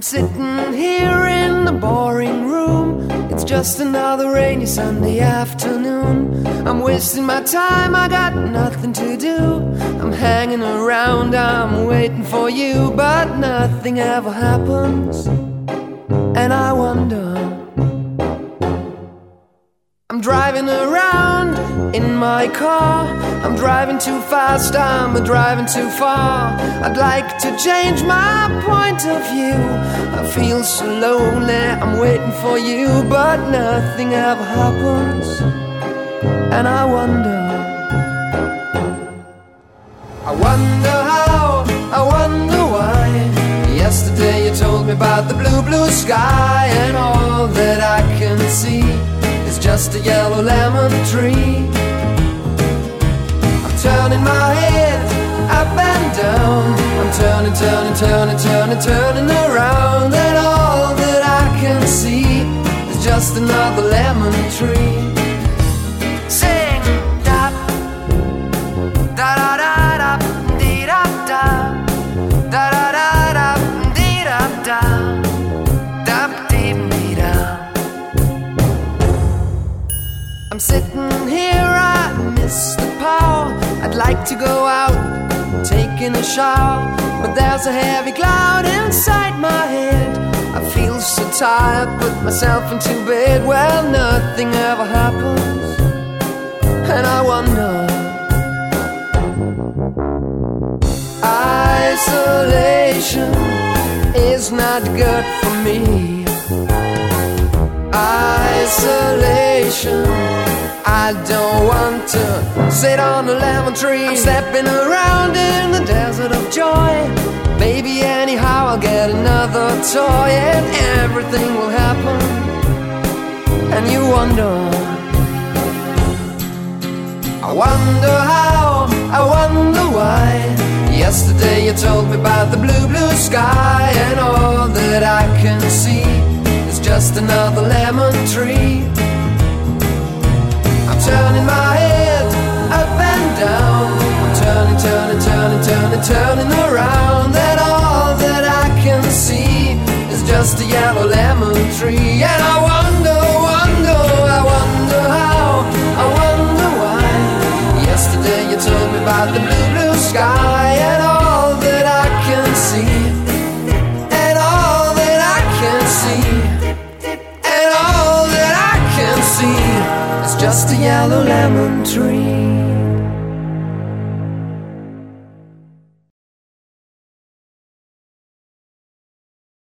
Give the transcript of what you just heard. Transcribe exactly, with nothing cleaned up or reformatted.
sitting here in the boring room. It's just another rainy Sunday afternoon. I'm wasting my time, I got nothing to do. I'm hanging around, I'm waiting for you, but nothing ever happens. And I wonder, I'm driving around in my car. I'm driving too fast, I'm driving too far. I'd like to change my point of view. I feel so lonely, I'm waiting for you, but nothing ever happens. And I wonder, I wonder how, I wonder why. Yesterday you told me about the blue, blue sky, and all that I can see is just a yellow lemon tree. I'm turning my head up and down. I'm turning, turning, turning, turning, turning around, and all that I can see is just another lemon tree. Sing da da da da da dee da da da da da da dee da da da dee dee da. I'm sitting here, I miss the power. I'd like to go out, taking a shower, but there's a heavy cloud inside my head. I feel so tired, put myself into bed. Well, nothing ever happens, and I wonder, isolation is not good for me. Isolation, I don't want to sit on a lemon tree. I'm stepping around in the desert of joy. Maybe anyhow I'll get another toy, and everything will happen. And you wonder, I wonder how, I wonder why. Yesterday you told me about the blue, blue sky, and all that I can see is just another lemon tree. I'm turning my head up and down. I'm turning, turning, turning, turning, turning around, and all that I can see is just a yellow lemon tree. And I wonder, wonder, I wonder how, I wonder why. Yesterday you told me about the blue, blue sky, and all that I can see, and all that I can see, and all that I can see, it's just a yellow lemon tree.